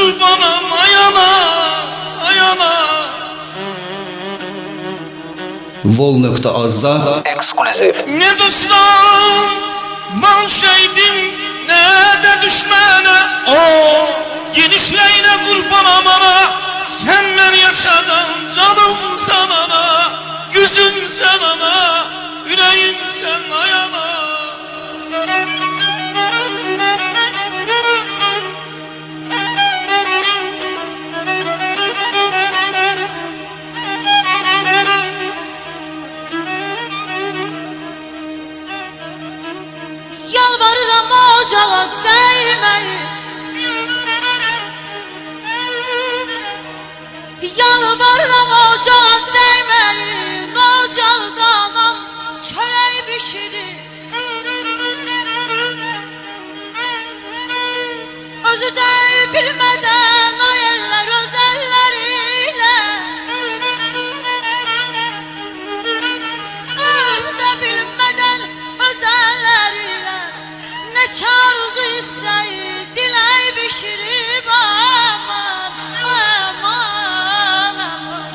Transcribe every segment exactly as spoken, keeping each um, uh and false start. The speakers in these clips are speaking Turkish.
Qurbanam ayana, ayana. Vol.az'da ekskluziv. Ne dostum mal şeydim, ne de düşmene. O genişleyle qurbanam ana. Sen beni yaşadın canım sanana. Yüzüm sen ana, yüreğim sen ayana. Yalvarıram ocağa değmeyin, yalvarıram ocağa değmeyin. Ocağda anam çörek pişirir, özü de bilmeden ayarlar öz elleriyle, özü de bilmeden öz elleriyle ne çarızı isteyi diley pişirip aman aman aman.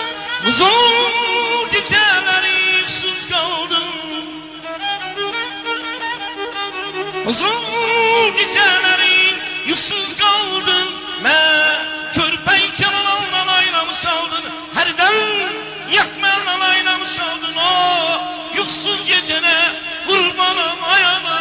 Uzun geceleri yuksuz kaldım, uzun geceleri yuksuz kaldım. Ben körpeyken anamdan aynamış aldın, her dem yakmayan aynamış aldın. O yuksuz gecene kurbanım ayana.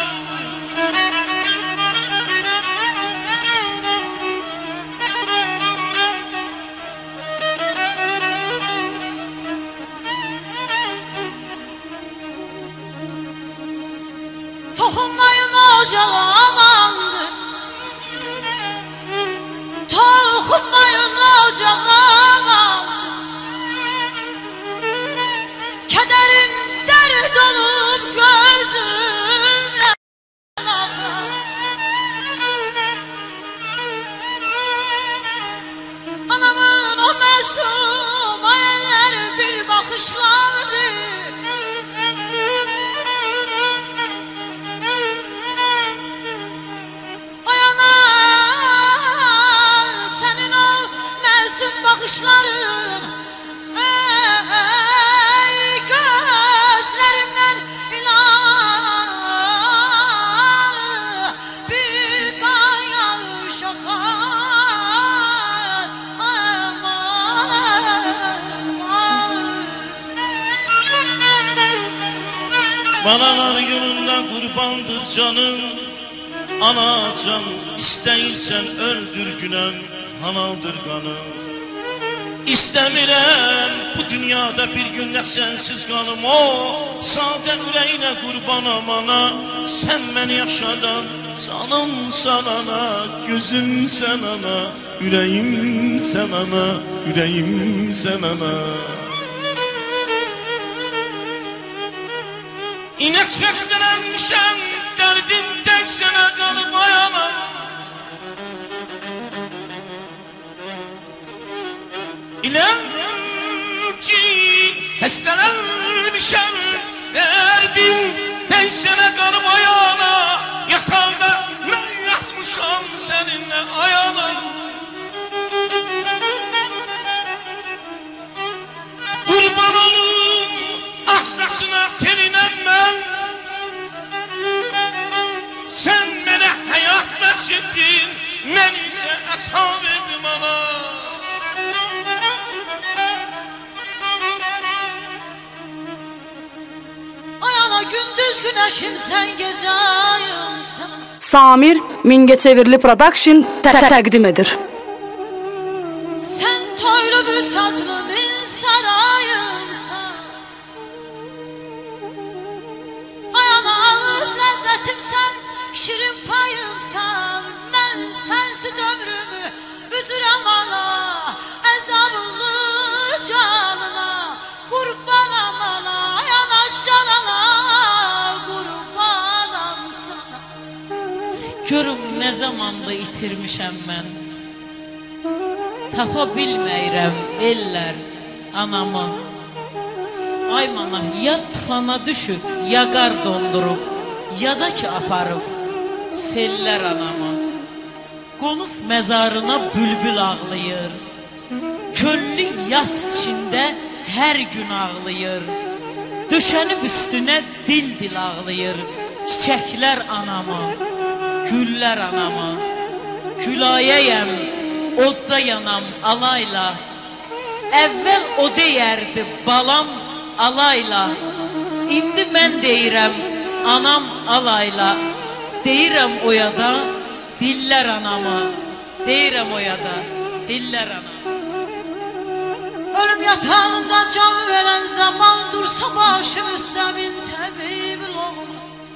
Toxunmayın ocağa amandır, toxunmayın ocağa amandır. Kederim dert olup gözümle ağlar. Anamın o mesum hayalleri bir bakışlardı. Bakışların ey gözlerimden inan bir kan yağış akar aman. Banalar yolunda kurbandır canın, anacan isteyirsen öldür günem, hanaldır kanım. İstəmirəm bu dünyada bir günlük sensiz qalım. O sadə ürəyinə qurbanam ana. Sən məni yaşadan canım sanana. Gözüm sən ana, ürəyim sən ana, ürəyim sən ana. İnək kəstələnmişəm, dərdim tək sənə qalıb ayana. İlem ki hestelenmişem, derdim teysene kanım ayağına. Yatağda ben yatmışam seninle ayağına. Kurban olum aksasına terinem ben. Sen bana hayat verşettin, ben ise ashab verdim ana. Gündüz güneşim sen gece ayımsan. Samir Mingəçevirli Production təqdim edir. Sen toylu bir satlı bir sarayımsan. Ayana ağız lezzetimsen, şirin payımsan. Ben sensiz ömrümü üzürəm ana, əzablı canına qurbanam ana. Ayana canana qurbanam sana. Görüm ne zamanda itirmişəm mən, tapa bilməyirəm eller anamı. Ay mana ya tufana düşüp ya qar dondurup ya da ki aparıb seller anamı. Qonub məzarına bülbül ağlayır. Köllü yas içində hər gün ağlayır. Döşənib üstünə dil-dil ağlayır. Çiçəklər anama, güllər anama. Gülayəyəm, odda yanam alayla. Əvvəl o deyərdi balam alayla. İndi mən deyirəm anam alayla. Deyirəm oyada diller anama. Deyirəm oyada diller anama. Ölüm yatağında can veren zaman dursa başım üstemin tebibül oğlu.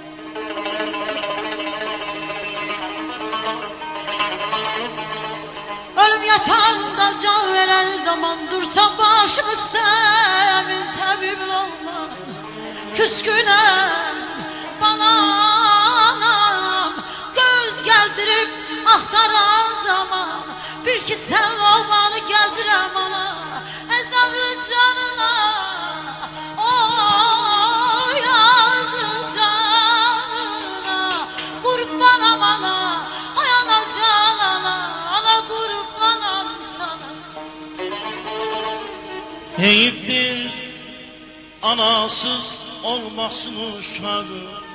Ölüm yatağında can veren zaman dursa başım üstemin tebibül oğlu. Küskünem bana anam göz gezdirip ahtaran zaman bil ki sen oğlanı gezirem ana. Ezanlı canına, o yazı canına, kurbanam ana, ay ana canana, ana kurbanam sana. Heyifdir anasız olmasın uşağı.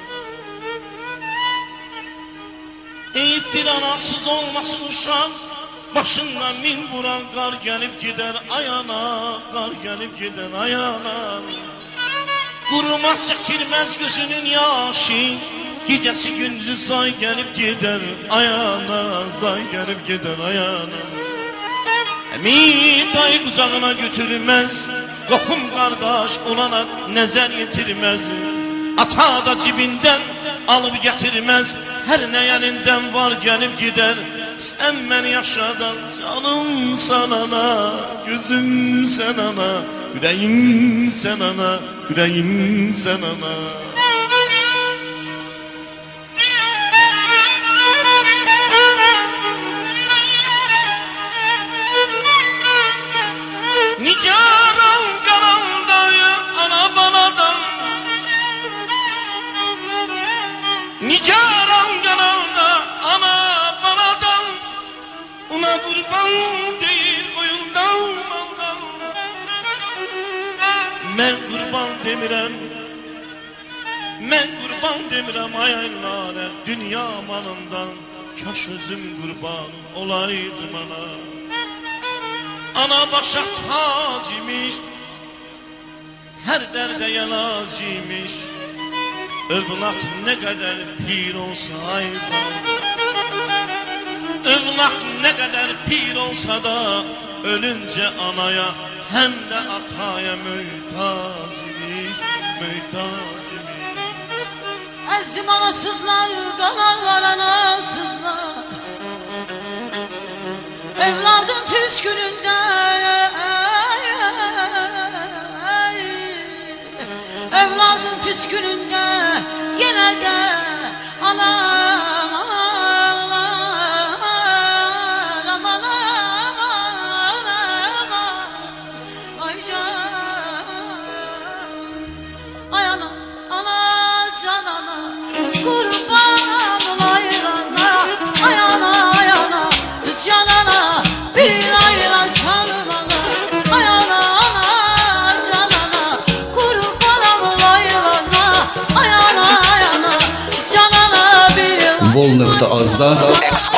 Heyifdir anasız olmasın uşağı. Başından min vuran qar gəlib gedər ayana, qar gəlib gedər ayana. Qurumaq çəkilməz gözünün yaşı, gecəsi gündüzü zay gəlib gedər ayana, zay gəlib gedər ayana. Əmi dayı qucağına götürməz, qohum qardaş olana nəzər yetirməz. Ata da cibindən alıb gətirməz, hər nə əlindən var gəlib gedər. Sen beni yaşadan canım sanana, gözüm sen ana, yüreğim sen ana, yüreğim sen ana. Nicaran kanaldayı ana banadan, Nicaran kanalda ana banadan. Ona kurban değil koyundan maldan. Men kurban demirem, men kurban demirem ayaylara dünya malından. Kaş özüm kurban olaydım ana. Ana başa tac imiş, her derde yalac imiş. Övlak ne kadar pir olsa ayzan. Övlak ne kadar pir olsa da ölünce anaya hem de ataya mühtaç imiş, mühtaç imiş. Ezim anasızlar, kanarlar anasızlar. Evladım püskününde, evladım püskününde yine de anam ağlar, aman aman aman. Ay can, ay ana, ana can ana, kurbanım laylana. Ay ana, ay ana, can ana, bir layla çalım ana. Ay ana, ana can ana, kurbanım laylana. Ay ana, ay ana, can ana, bir layla. Vol.az'da